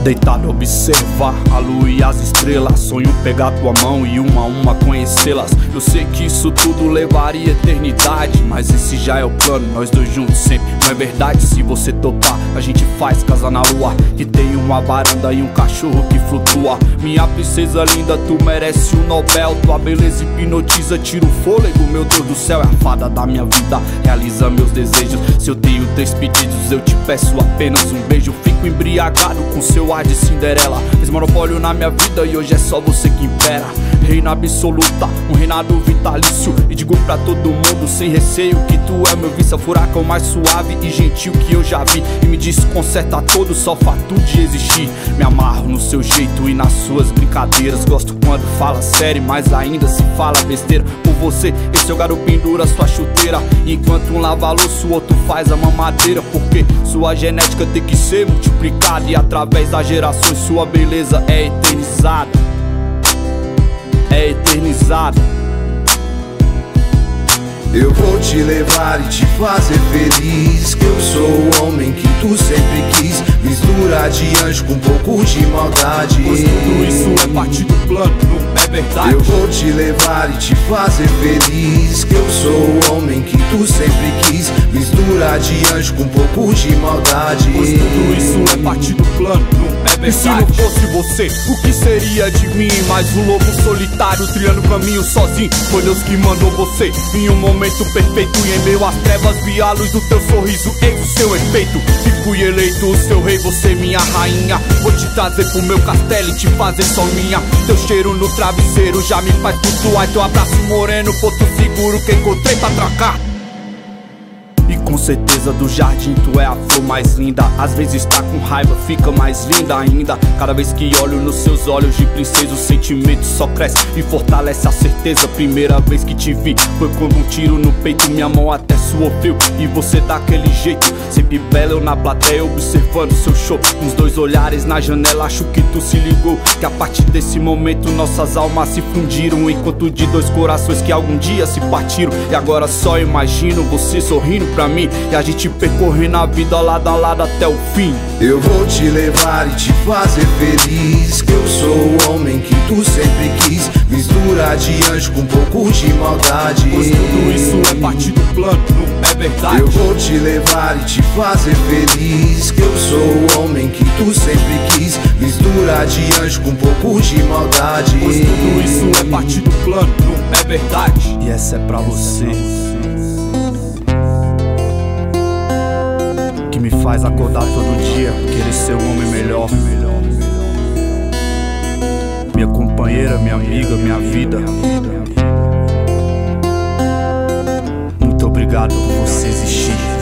Deitado a observar a lua e as estrelas, sonho pegar tua mão e uma a uma conhecê-las. Eu sei que isso tudo levaria eternidade, mas esse já é o plano, nós dois juntos sempre. Não é verdade? Se você topar, a gente faz casa na lua, que tem uma varanda e um cachorro que flutua. Minha princesa linda, tu merece um Nobel. Tua beleza hipnotiza, tira o fôlego, meu Deus do céu. É a fada da minha vida, realiza meus desejos. Se eu tenho 3 pedidos, eu te peço apenas um beijo. Fico embriagado com seu ar de Cinderela. Fez monopólio na minha vida e hoje é só você que impera. Reina absoluta, um reinado vitalício. E digo pra todo mundo sem receio que tu é meu vice, furacão mais suave e gentil que eu já vi. E me desconcerta todo só o fato de existir. Me amarro no seu jeito e nas suas brincadeiras. Gosto quando fala sério, mas ainda se fala besteira. Por você, esse eu garoto pendura sua chuteira, enquanto um lava louça, o outro faz a mamadeira. Porque sua genética tem que ser multiplicada, e através das gerações sua beleza é eternizada. É eternizada. Eu vou te levar e te fazer feliz, que eu sou o homem que tu sempre quis. Mistura de anjo com um pouco de maldade, pois tudo isso é parte do plano, não é verdade? Eu vou te levar e te fazer feliz, que eu sou o homem que tu sempre quis. Mistura de anjo com um pouco de maldade, pois tudo isso é parte do plano, não é verdade? E se não fosse você, o que seria de mim? Mais um lobo solitário, trilhando o caminho sozinho. Foi Deus que mandou você em um momento perfeito, e em meio às trevas vi a luz do teu sorriso, eis o seu efeito. E fui eleito o seu rei, você minha rainha. Vou te trazer pro meu castelo e te fazer só minha. Teu cheiro no travesseiro já me faz flutuar, teu abraço moreno, porto seguro que encontrei pra trocar. E com certeza do jardim tu é a flor mais linda. Às vezes tá com raiva, fica mais linda ainda. Cada vez que olho nos seus olhos de princesa, o sentimento só cresce e fortalece a certeza. Primeira vez que te vi foi como um tiro no peito, minha mão até suou frio. E você daquele jeito, sempre bela, eu na plateia observando seu show. Uns 2 olhares na janela, acho que tu se ligou, que a partir desse momento nossas almas se fundiram. Enquanto de 2 corações que algum dia se partiram. E agora só imagino você sorrindo pra mim, e a gente percorrendo a vida lado a lado até o fim. Eu vou te levar e te fazer feliz, que eu sou o homem que tu sempre quis. Mistura de anjo com um pouco de maldade, pois tudo isso é parte do plano, não é verdade? Eu vou te levar e te fazer feliz, que eu sou o homem que tu sempre quis. Mistura de anjo com um pouco de maldade, pois tudo isso é parte do plano, não é verdade? E essa é pra você, que me faz acordar todo dia, querer ser um homem melhor. Minha companheira, minha amiga, minha vida. Muito obrigado por você existir.